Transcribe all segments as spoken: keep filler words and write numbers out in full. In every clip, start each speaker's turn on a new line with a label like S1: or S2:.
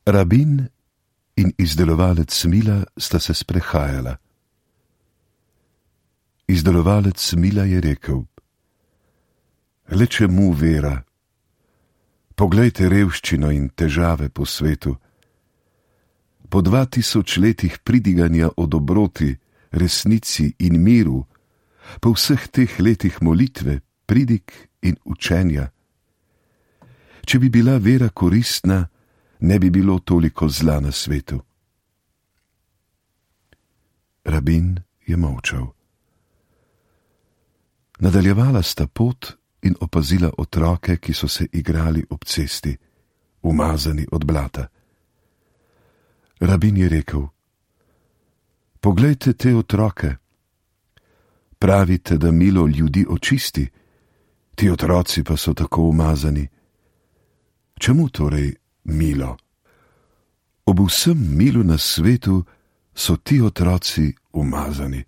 S1: Rabin in izdelovalec mila sta se sprehajala. Izdelovalec mila je rekel: Le čemu vera? Poglejte revščino in težave po svetu. Po dva tisoč letih pridiganja o dobroti, resnici in miru, po vseh teh letih molitve, pridig in učenja. Če bi bila vera koristna, ne bi bilo toliko zla na svetu. Rabin je molčal. Nadaljevala sta pot in opazila otroke, ki so se igrali ob cesti, umazani od blata. Rabin je rekel: Poglejte te otroke. Pravite, da milo ljudi očisti, ti otroci pa so tako umazani. Čemu torej milo? Ob vsem milu na svetu so ti otroci umazani.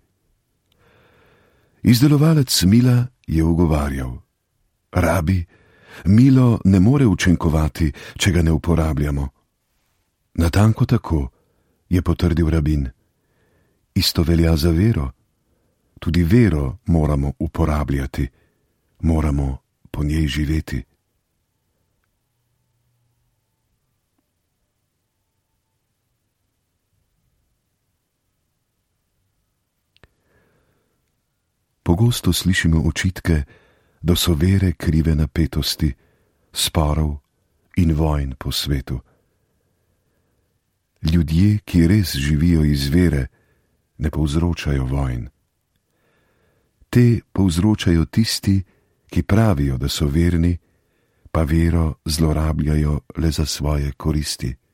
S1: Izdelovalec mila je ugovarjal: Rabi, milo ne more učinkovati, če ga ne uporabljamo. Natanko tako, je potrdil rabin. Isto velja za vero. Tudi vero moramo uporabljati, moramo po njej živeti. Pogosto slišimo očitke, da so vere krive napetosti, sporov in vojn po svetu. Ljudje, ki res živijo iz vere, ne povzročajo vojn. Te povzročajo tisti, ki pravijo, da so verni, pa vero zlorabljajo le za svoje koristi.